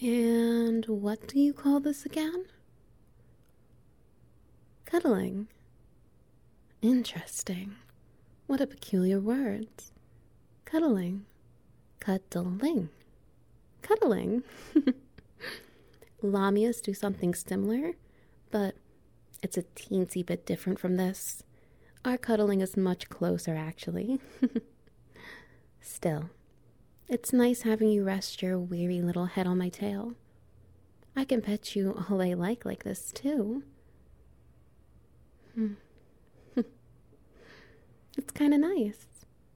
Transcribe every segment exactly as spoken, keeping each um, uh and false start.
And what do you call this again? Cuddling. Interesting. What a peculiar word. Cuddling. Cuddling. Cuddling. Lamias do something similar, but it's a teensy bit different from this. Our cuddling is much closer, actually. Still, it's nice having you rest your weary little head on my tail. I can pet you all I like like this, too. Hmm. It's kind of nice.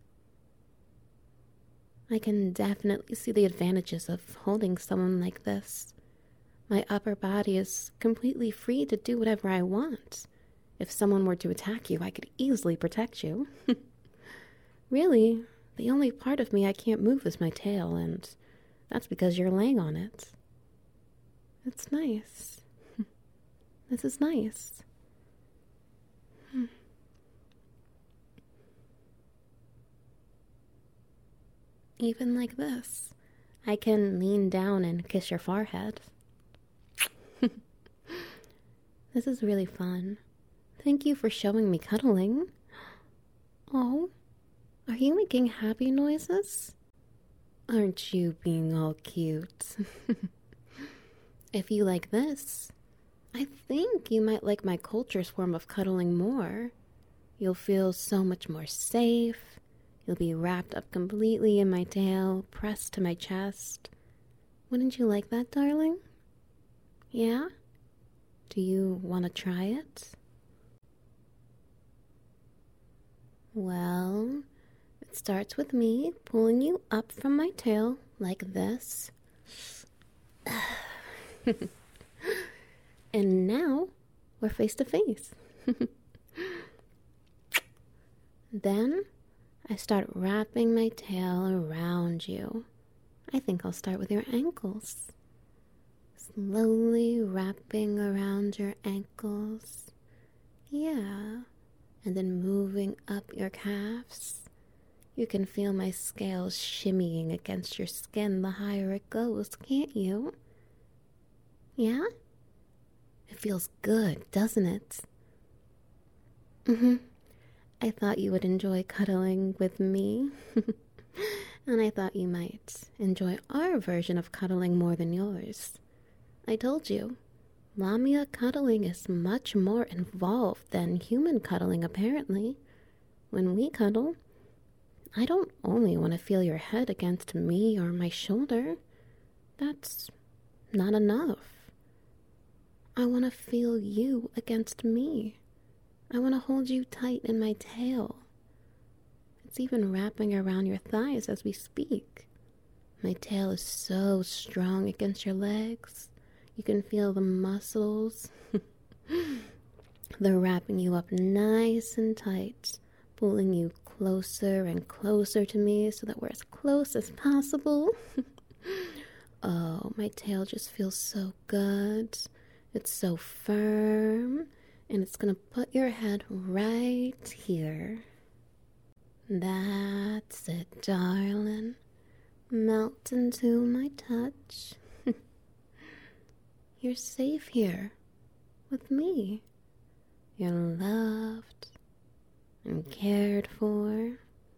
I can definitely see the advantages of holding someone like this. My upper body is completely free to do whatever I want. If someone were to attack you, I could easily protect you. Really, the only part of me I can't move is my tail, and that's because you're laying on it. It's nice. This is nice. Even like this, I can lean down and kiss your forehead. This is really fun. Thank you for showing me cuddling. Oh, are you making happy noises? Aren't you being all cute? If you like this, I think you might like my culture's form of cuddling more. You'll feel so much more safe. You'll be wrapped up completely in my tail, pressed to my chest. Wouldn't you like that, darling? Yeah? Do you want to try it? Well, it starts with me pulling you up from my tail like this. And now we're face to face. Then I start wrapping my tail around you. I think I'll start with your ankles. Slowly wrapping around your ankles. Yeah. And then moving up your calves. You can feel my scales shimmying against your skin the higher it goes, can't you? Yeah? It feels good, doesn't it? Mm-hmm. I thought you would enjoy cuddling with me. And I thought you might enjoy our version of cuddling more than yours. I told you, Lamia cuddling is much more involved than human cuddling, apparently. When we cuddle, I don't only want to feel your head against me or my shoulder. That's not enough. I want to feel you against me. I want to hold you tight in my tail. It's even wrapping around your thighs as we speak. My tail is so strong against your legs. You can feel the muscles. They're wrapping you up nice and tight, pulling you closer and closer to me so that we're as close as possible. Oh, my tail just feels so good. It's so firm, and it's gonna put your head right here. That's it, darling. Melt into my touch. You're safe here with me. You're loved and cared for.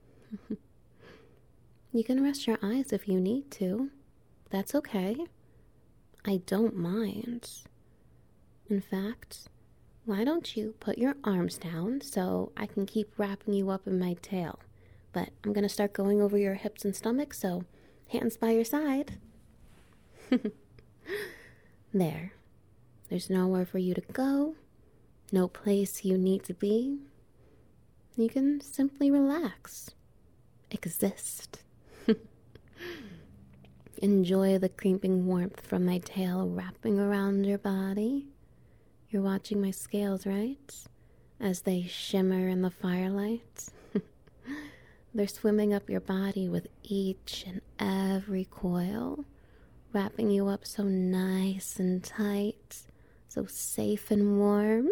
You can rest your eyes if you need to. That's okay. I don't mind. In fact, why don't you put your arms down so I can keep wrapping you up in my tail? But I'm going to start going over your hips and stomach, so hands by your side. There. There's nowhere for you to go. No place you need to be. You can simply relax. Exist. Enjoy the creeping warmth from my tail wrapping around your body. You're watching my scales, right? As they shimmer in the firelight. They're swimming up your body with each and every coil, wrapping you up so nice and tight, so safe and warm.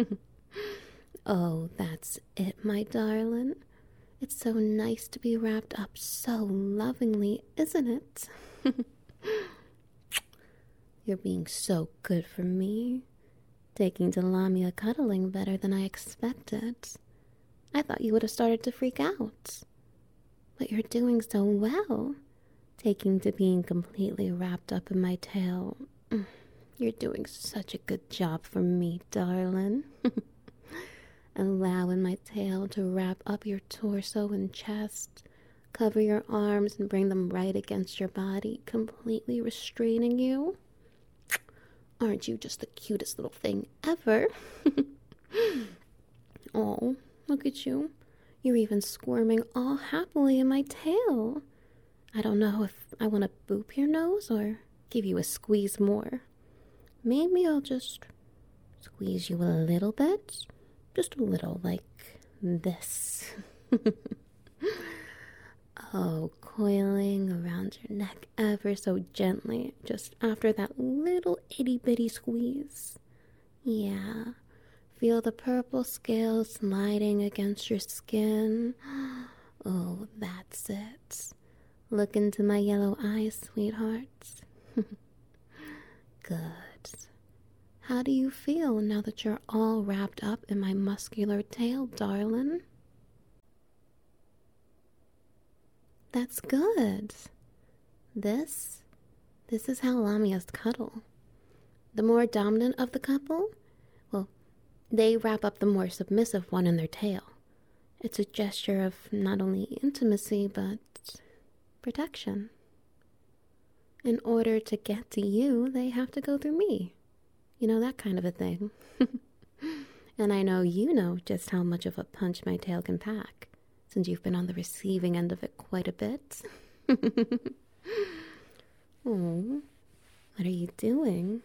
Oh, that's it, my darling. It's so nice to be wrapped up so lovingly, isn't it? You're being so good for me. Taking to Lamia cuddling better than I expected. I thought you would have started to freak out. But you're doing so well. Taking to being completely wrapped up in my tail. You're doing such a good job for me, darling. Allowing my tail to wrap up your torso and chest, cover your arms and bring them right against your body, completely restraining you. Aren't you just the cutest little thing ever? Oh, look at you. You're even squirming all happily in my tail. I don't know if I want to boop your nose or give you a squeeze more. Maybe I'll just squeeze you a little bit. Just a little, like this. Oh, coiling around your neck ever so gently, just after that little itty-bitty squeeze. Yeah, feel the purple scales sliding against your skin. Oh, that's it. Look into my yellow eyes, sweetheart. Good. How do you feel now that you're all wrapped up in my muscular tail, darling? That's good. This, this is how Lamias cuddle. The more dominant of the couple, well, they wrap up the more submissive one in their tail. It's a gesture of not only intimacy, but protection. In order to get to you, they have to go through me. You know, that kind of a thing. And I know you know just how much of a punch my tail can pack, since you've been on the receiving end of it quite a bit. Oh, what are you doing?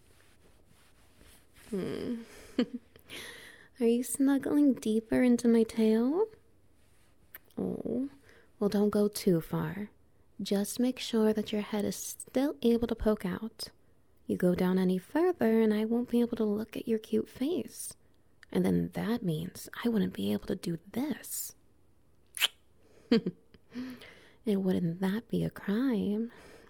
Hmm. Are you snuggling deeper into my tail? Oh, well, don't go too far. Just make sure that your head is still able to poke out. You go down any further and I won't be able to look at your cute face. And then that means I wouldn't be able to do this. And wouldn't that be a crime?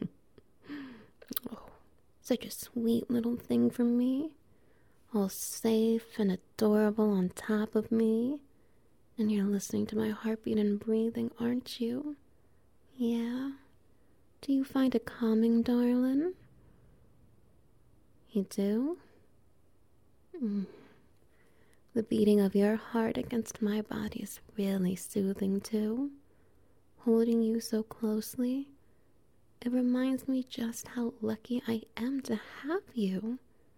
Oh, such a sweet little thing for me. All safe and adorable on top of me. And you're listening to my heartbeat and breathing, aren't you? Yeah. Do you find it calming, darling? You do? Mm. The beating of your heart against my body is really soothing too. Holding you so closely, it reminds me just how lucky I am to have you.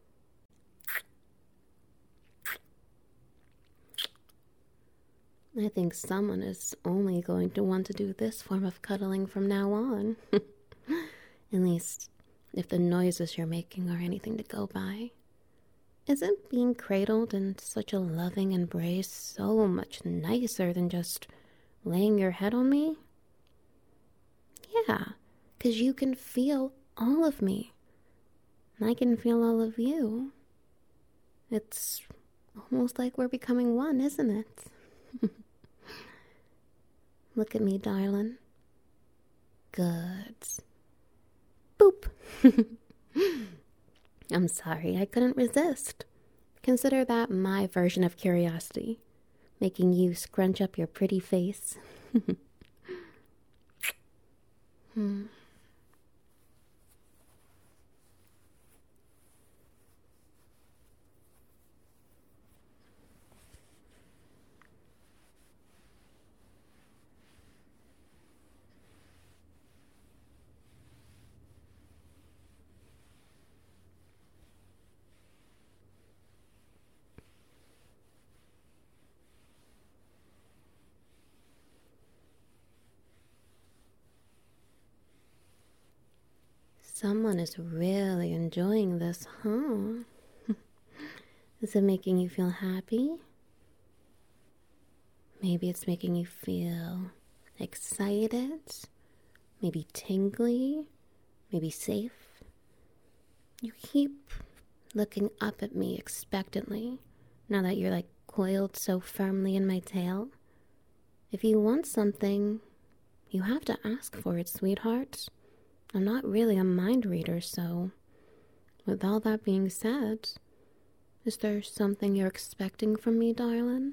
I think someone is only going to want to do this form of cuddling from now on. At least, if the noises you're making are anything to go by. Isn't being cradled in such a loving embrace so much nicer than just laying your head on me? Yeah, 'cause you can feel all of me. And I can feel all of you. It's almost like we're becoming one, isn't it? Look at me, darling. Good. Boop. I'm sorry, I couldn't resist. Consider that my version of curiosity, making you scrunch up your pretty face. hmm. Someone is really enjoying this, huh? Is it making you feel happy? Maybe it's making you feel excited, maybe tingly, maybe safe. You keep looking up at me expectantly now that you're like coiled so firmly in my tail. If you want something, you have to ask for it, sweetheart. I'm not really a mind reader, so with all that being said, is there something you're expecting from me, darling?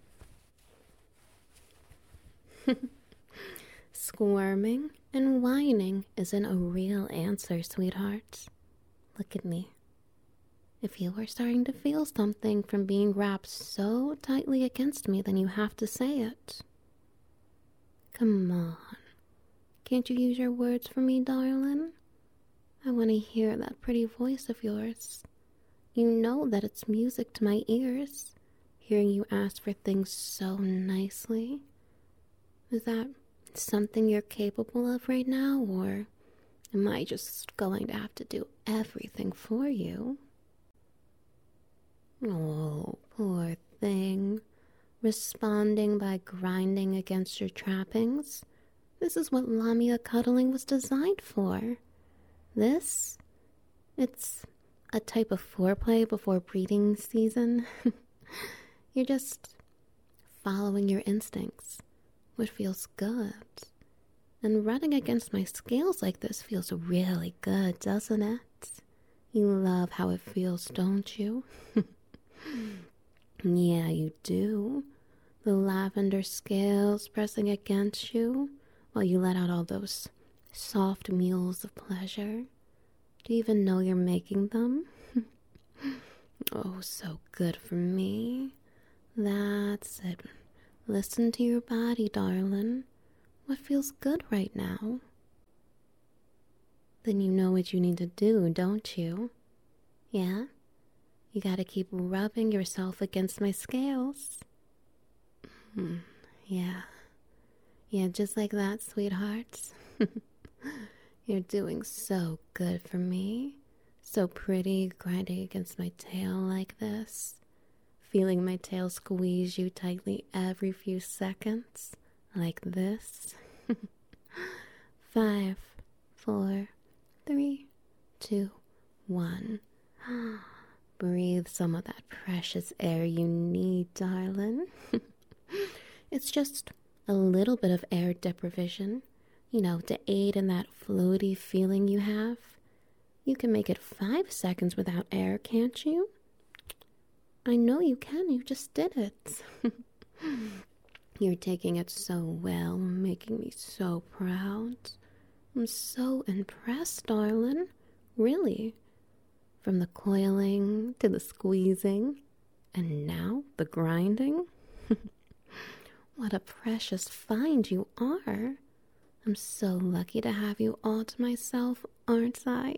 Squirming and whining isn't a real answer, sweetheart. Look at me. If you are starting to feel something from being wrapped so tightly against me, then you have to say it. Come on. Can't you use your words for me, darling? I want to hear that pretty voice of yours. You know that it's music to my ears, hearing you ask for things so nicely. Is that something you're capable of right now, or am I just going to have to do everything for you? Oh, poor thing. Responding by grinding against your trappings. This is what Lamia cuddling was designed for. This, it's a type of foreplay before breeding season. You're just following your instincts, what feels good. And running against my scales like this feels really good, doesn't it? You love how it feels, don't you? Yeah, you do. The lavender scales pressing against you while you let out all those soft meals of pleasure. Do you even know you're making them? Oh, so good for me. That's it. Listen to your body, darling. What feels good right now? Then you know what you need to do, don't you? Yeah? You gotta keep rubbing yourself against my scales. Hmm, yeah. Yeah, just like that, sweethearts. You're doing so good for me. So pretty, grinding against my tail like this. Feeling my tail squeeze you tightly every few seconds. Like this. Five, four, three, two, one. Breathe some of that precious air you need, darling. It's just a little bit of air deprivation, you know, to aid in that floaty feeling you have. You can make it five seconds without air, can't you? I know you can, you just did it. You're taking it so well, making me so proud. I'm so impressed, darling. Really. From the coiling to the squeezing, and now the grinding. What a precious find you are. I'm so lucky to have you all to myself, aren't I?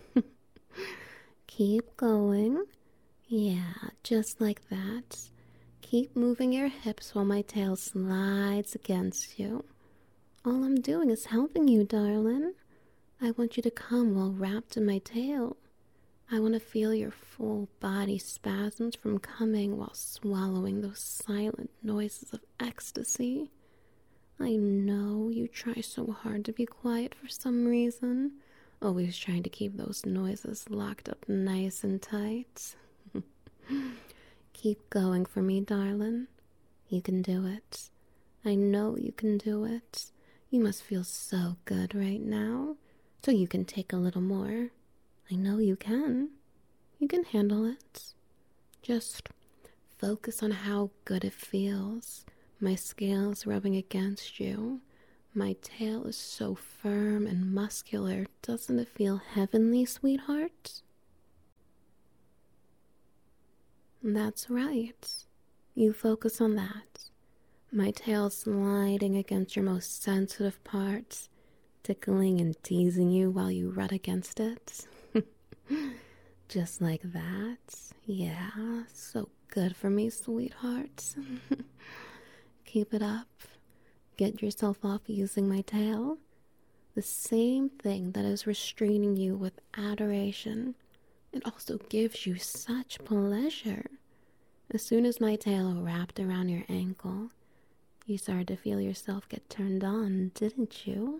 Keep going. Yeah, just like that. Keep moving your hips while my tail slides against you. All I'm doing is helping you, darling. I want you to come while wrapped in my tail. I want to feel your full body spasms from coming while swallowing those silent noises of ecstasy. I know you try so hard to be quiet for some reason, always trying to keep those noises locked up nice and tight. Keep going for me, darling. You can do it. I know you can do it. You must feel so good right now, so you can take a little more. I know you can. You can handle it. Just focus on how good it feels. My scales rubbing against you. My tail is so firm and muscular. Doesn't it feel heavenly, sweetheart? That's right. You focus on that. My tail sliding against your most sensitive parts, tickling and teasing you while you rub against it. Just like that. Yeah, so good for me, sweetheart. Keep it up. Get yourself off using my tail. The same thing that is restraining you with adoration. It also gives you such pleasure. As soon as my tail wrapped around your ankle, you started to feel yourself get turned on, didn't you?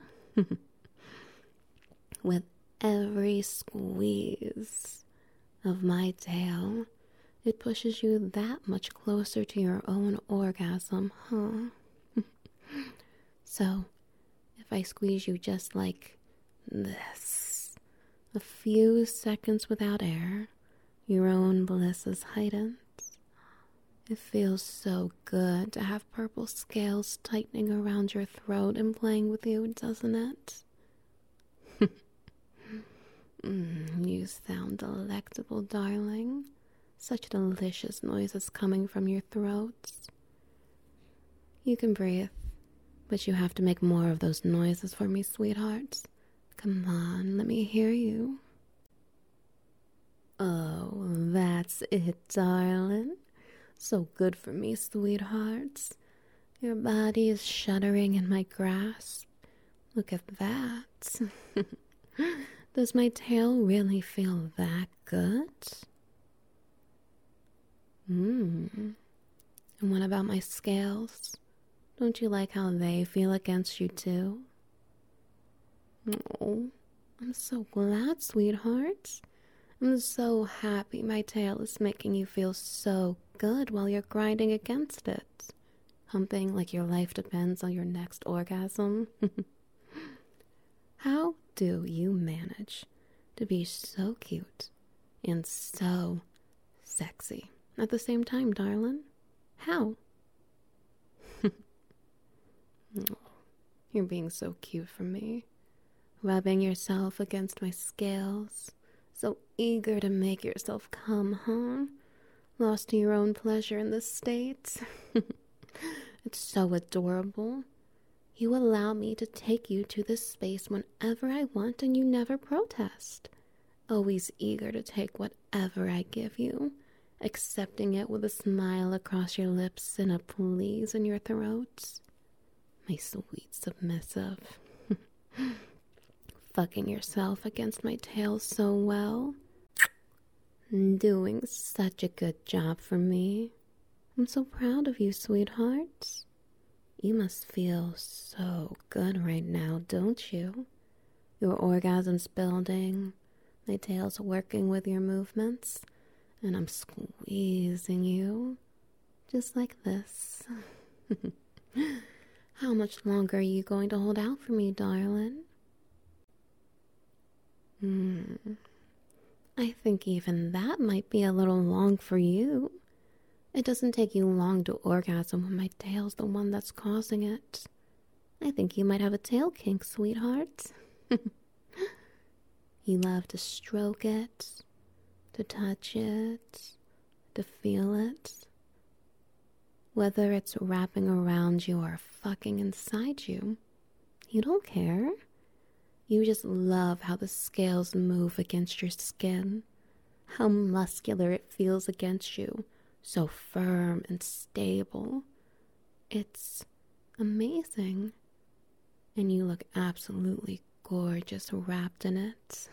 With every squeeze of my tail, it pushes you that much closer to your own orgasm, huh? So, if I squeeze you just like this, A few seconds without air, your own bliss is heightened. It feels so good to have purple scales tightening around your throat and playing with you, doesn't it? mm, you sound delectable, darling. Such delicious noises coming from your throats. You can breathe, but you have to make more of those noises for me, sweetheart. Come on, let me hear you. Oh, that's it, darling. So good for me, sweetheart. Your body is shuddering in my grasp. Look at that. Does my tail really feel that good? Hmm. And what about my scales? Don't you like how they feel against you too? Oh, I'm so glad, sweetheart. I'm so happy my tail is making you feel so good while you're grinding against it. Humping like your life depends on your next orgasm. How do you manage to be so cute and so sexy at the same time, darling? How? Oh, you're being so cute for me. Rubbing yourself against my scales. So eager to make yourself come, huh? Lost to your own pleasure in this state? It's so adorable. You allow me to take you to this space whenever I want and you never protest. Always eager to take whatever I give you, accepting it with a smile across your lips and a please in your throat. My sweet submissive. Fucking yourself against my tail so well. Doing such a good job for me. I'm so proud of you, sweetheart. You must feel so good right now, don't you? Your orgasm's building, my tail's working with your movements, and I'm squeezing you, just like this. How much longer are you going to hold out for me, darling? Hmm. I think even that might be a little long for you. It doesn't take you long to orgasm when my tail's the one that's causing it. I think you might have a tail kink, sweetheart. You love to stroke it, to touch it, to feel it. Whether it's wrapping around you or fucking inside you, you don't care. You just love how the scales move against your skin, how muscular it feels against you, so firm and stable. It's amazing. And you look absolutely gorgeous wrapped in it.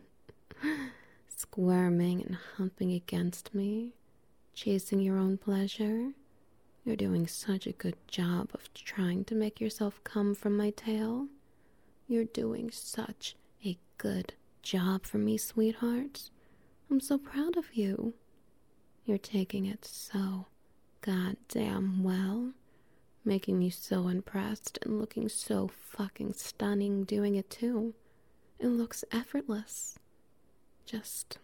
Squirming and humping against me, chasing your own pleasure. You're doing such a good job of trying to make yourself come from my tail. You're doing such a good job for me, sweetheart. I'm so proud of you. You're taking it so goddamn well, making me so impressed and looking so fucking stunning doing it too. It looks effortless. Just,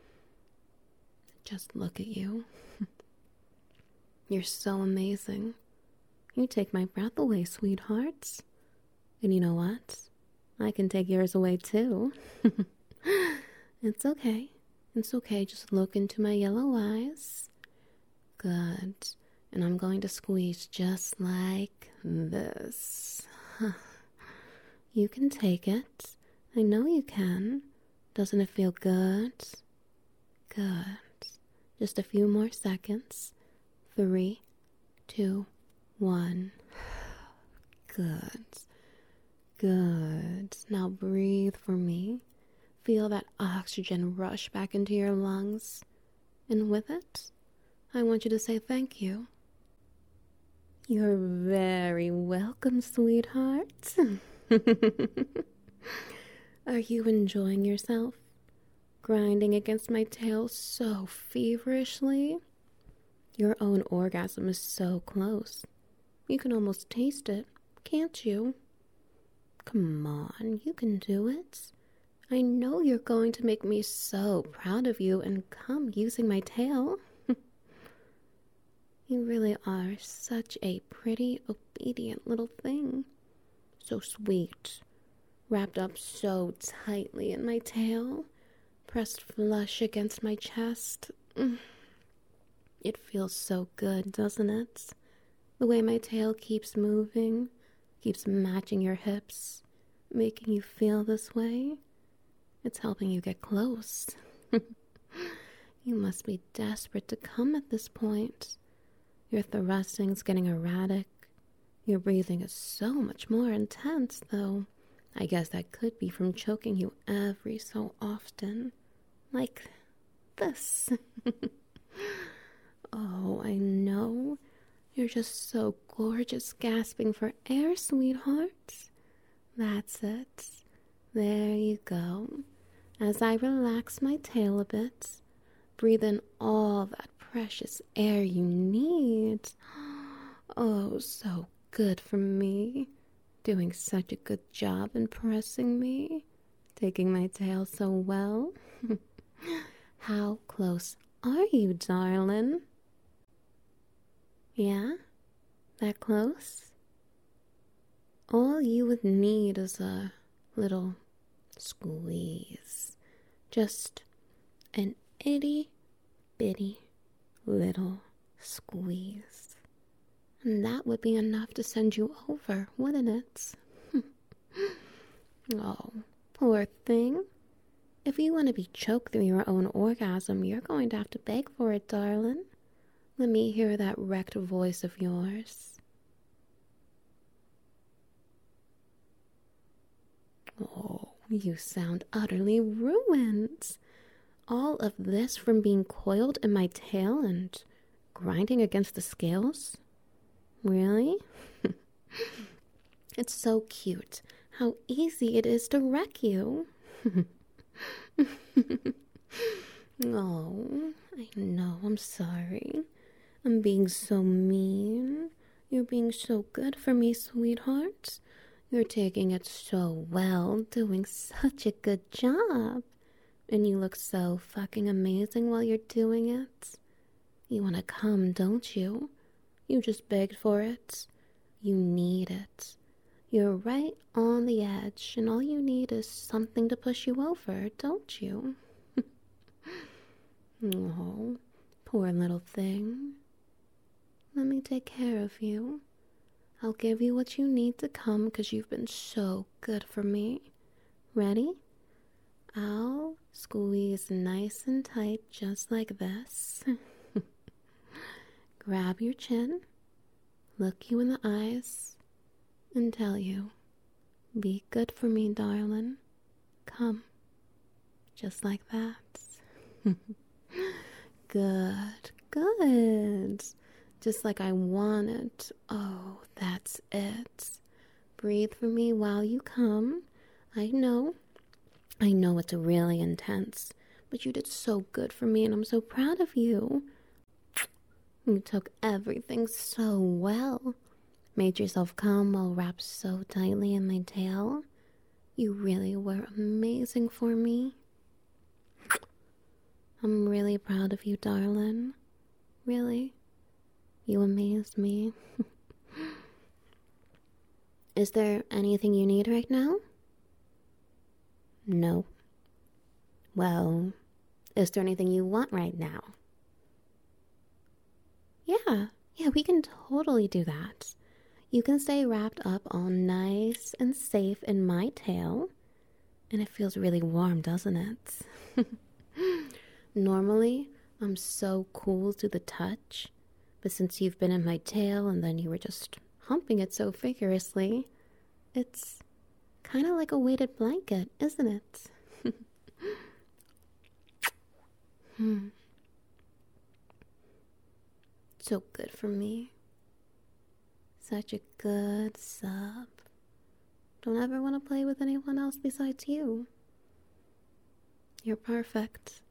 just look at you. You're so amazing. You take my breath away, sweetheart. And you know what? I can take yours away too. It's okay. It's okay. Just look into my yellow eyes. Good. And I'm going to squeeze just like this. You can take it. I know you can. Doesn't it feel good? Good. Just a few more seconds. Three, two, one. Good. Good. Now breathe for me. Feel that oxygen rush back into your lungs. And with it, I want you to say thank you. You're very welcome, sweetheart. Are you enjoying yourself? Grinding against my tail so feverishly? Your own orgasm is so close. You can almost taste it, can't you? Come on, you can do it. I know you're going to make me so proud of you and come using my tail. You really are such a pretty, obedient little thing. So sweet, wrapped up so tightly in my tail, pressed flush against my chest. Mm. It feels so good, doesn't it? The way my tail keeps moving, keeps matching your hips, making you feel this way. It's helping you get close. You must be desperate to come at this point. Your thrusting's getting erratic. Your breathing is so much more intense, though. I guess that could be from choking you every so often. Like this. Oh, I know. You're just so gorgeous, gasping for air, sweetheart. That's it. There you go. As I relax my tail a bit, breathe in all that precious air you need. Oh, so good for me. Doing such a good job impressing me. Taking my tail so well. How close are you, darling? Yeah? That close? All you would need is a little squeeze. Just an itty bitty little squeeze. And that would be enough to send you over, wouldn't it? Oh, poor thing. If you want to be choked through your own orgasm, you're going to have to beg for it, darling. Let me hear that wrecked voice of yours. Oh, you sound utterly ruined. All of this from being coiled in my tail and grinding against the scales? Really? It's so cute how easy it is to wreck you. Oh, I know, I'm sorry. I'm being so mean. You're being so good for me, sweetheart. You're taking it so well, doing such a good job. And you look so fucking amazing while you're doing it. You want to come, don't you? You just begged for it. You need it. You're right on the edge, and all you need is something to push you over, don't you? Oh, poor little thing. Let me take care of you. I'll give you what you need to come because you've been so good for me. Ready? I'll squeeze nice and tight just like this. Grab your chin, look you in the eyes, and tell you, be good for me, darling. Come. Just like that. Good, good. Just like I wanted. Oh, that's it. Breathe for me while you come. I know. I know it's really intense, but you did so good for me and I'm so proud of you. You took everything so well. Made yourself come while wrapped so tightly in my tail. You really were amazing for me. I'm really proud of you, darling. Really. You amazed me. Is there anything you need right now? No. Well, is there anything you want right now? Yeah, yeah, we can totally do that. You can stay wrapped up all nice and safe in my tail. And it feels really warm, doesn't it? Normally, I'm so cool to the touch. But since you've been in my tail and then you were just humping it so vigorously, it's kind of like a weighted blanket, isn't it? hmm. So good for me. Such a good sub. Don't ever want to play with anyone else besides you. You're perfect.